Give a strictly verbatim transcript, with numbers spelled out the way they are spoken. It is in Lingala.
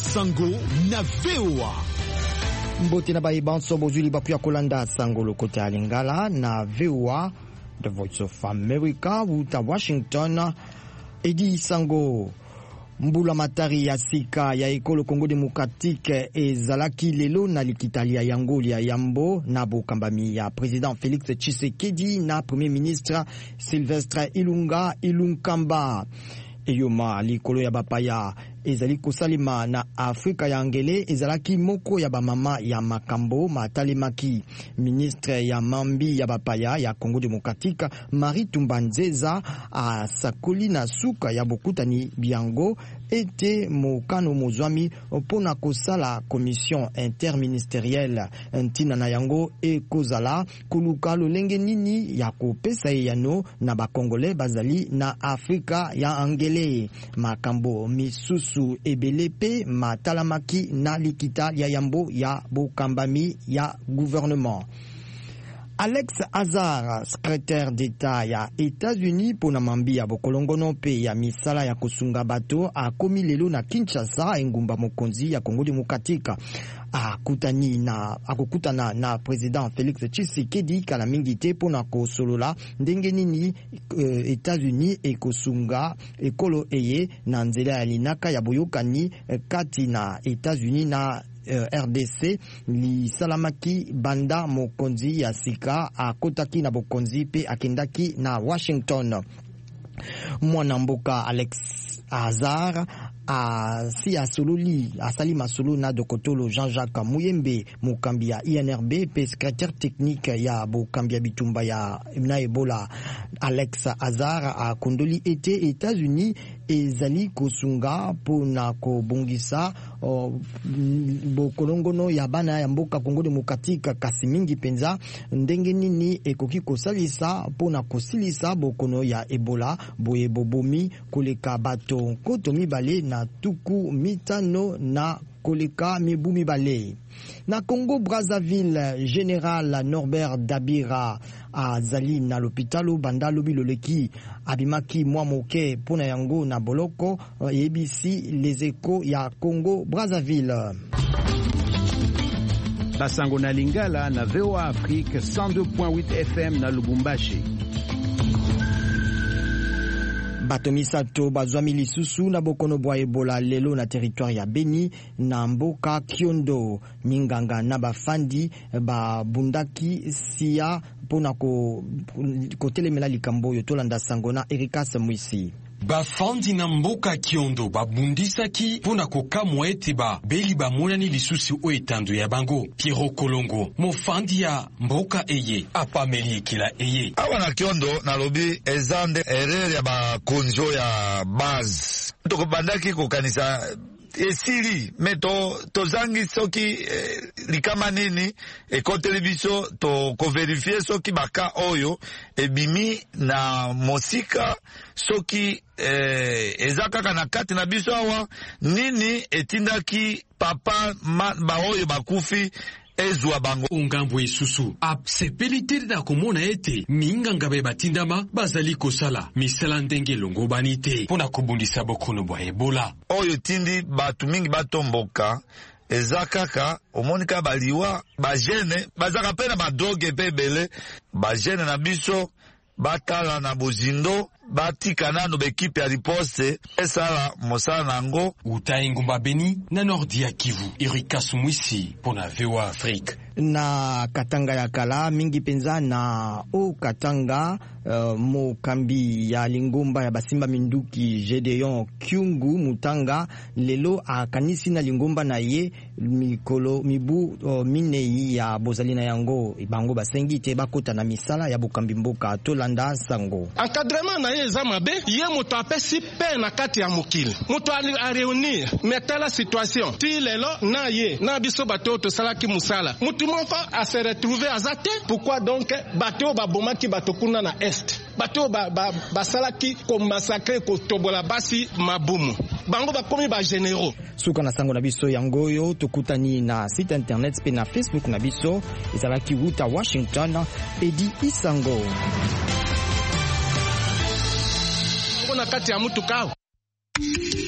Sango na V O A. Mbote na baibanso bozuli bakuya kolanda Sango lokota ya Lingala na V O A, The Voice of America, wuta Washington. Edi Sango mbula matari ya sika ya ekolo Congo Démocratique ezalaki lelo na likitalia yango ya yambo na bokambami ya Président Félix Tshisekedi na Premier Ministre Sylvestre Ilunga Ilunkamba. Eyoma likolo ya bapaya ezali kosalima na Afrika ya ngele ezalaki moko ya bamama ya makambo matalemaki. Ministre ya mambi ya bapaya ya Congo Démocratique Marie Tumbanzeza a sakoli na suka ya bokutani biango ete mokano mozwami pona kosala commission interministérielle ntina na yango e kozala koluka lolenge nini ya kopesa yano na bakongole bazali na Afrika ya ngele. Makambo misusu ebelepe matalamaki na likita ya yambo ya bokambami ya gouvernement. Alex Azar, secrétaire d'État ya États-Unis pona mambi ya bokolongono pe ya misala ya kosunga bato akomi lelo na Kinshasa engumba mokonzi ya Congo Démocratique. Akutani na akukutana na Président Félix Tshisekedi kala mingi te pona kosolola ndenge nini uh, États-Unis ekosunga ekolo eye na nzela ya linaka ya boyokani uh, kati na États-Unis na Uh, R D C li salamaki banda mokonzi ya sika akotaki na bokonzi pe akendaki na Washington. Mwana mboka Alex Azar a si asololi asali masolo na dokotolo Jean-Jacques Muyembe mokambi ya I N R B pe secrétaire technique ya bokambi ya bitumba ya na Ebola. Alex Azar a kondoli ete États-Unis ezali kosunga pona kobongisa uh, bokolongono ya bana ya mboka Congo Démocratique kasi mingi penza ndenge nini ekoki kosalisa pona kosilisa bokono ya Ebola boye bobomi koleka bato koto mibale na tuku mitano na koleka mibu mibale. Na Congo Brazzaville, Général Norbert Dabira azali na l'hôpitalo bandalo biloleki abimaki mwa moke pona yango na boloko yebisi les échos ya Congo Brazzaville. Basango na Lingala na V O A Afrique cent deux point huit F M na Lubumbashi. Bato misato bazwami lisusu na bokono bwa Ebola lelo na territoire ya Beni na mboka Kiondo. Minganga na bafandi ba bundaki siya pona ko kotelemela likambo yo tolanda Sango na Erikas Mwisi. Bafandi na mboka Kiondo babundisaki pona kokamwa ete ba beli bamonani lisusi o etando ya bango. Piero Kolongo mofandi ya mboka eye apameli kila eye awa na Kiondo na lobi ezande erere ya bakonjo ya base toko bandaki kokanisa esili meto tozangi soki eh, likama nini eko television to ko verifie soki baka oyo ebimi na mosika soki eh, ezakaka na kati na biso awa nini etindaki papa ma, ba oyo bakufi ezwa bango ungambo isusu apsepelite da komona ete minganga be batindama bazali kosala misala ndenge longo banite pona kobundisa bokono bwa Ebola oyo tindi batu mingi batomboka ezakaka omonika baliwa bajene bazaka pena badroge pe bele bajene na biso batala na bozindo batika nano bekipe ya riposte esala mosala nango uta ngumba Beni na Nordi ya Kivu. Erikas Mwisi pona V O A Afrique. Na Katanga ya kala mingi penza na o Katanga uh, mo kambi ya lingomba ya basimba minduki Gedeon Kyungu Mutanga lelo akanisi na lingomba na ye mikolo mibu uh, minei ya bozalina yango bango basengi te bakota na misala ya bukambi mboka tolanda Sango. Encadrement na ye eza mabe ye moto apesi pe na kati ya mokili moto a reunir metala situation ti lelo na ye na biso bato to salaki musala mutu mofa a se retrouver azate. Pourquoi donc bato babomaki bato kuna na est bato ba, ba, basalaki ko massacrer ko tobola basi mabumu bango bakomi ba généraux suka na Sango na biso yangoyo tokutani na site internet pe na Facebook na biso ezalaki wuta Washington Edi Isango na kati ya mutu kao.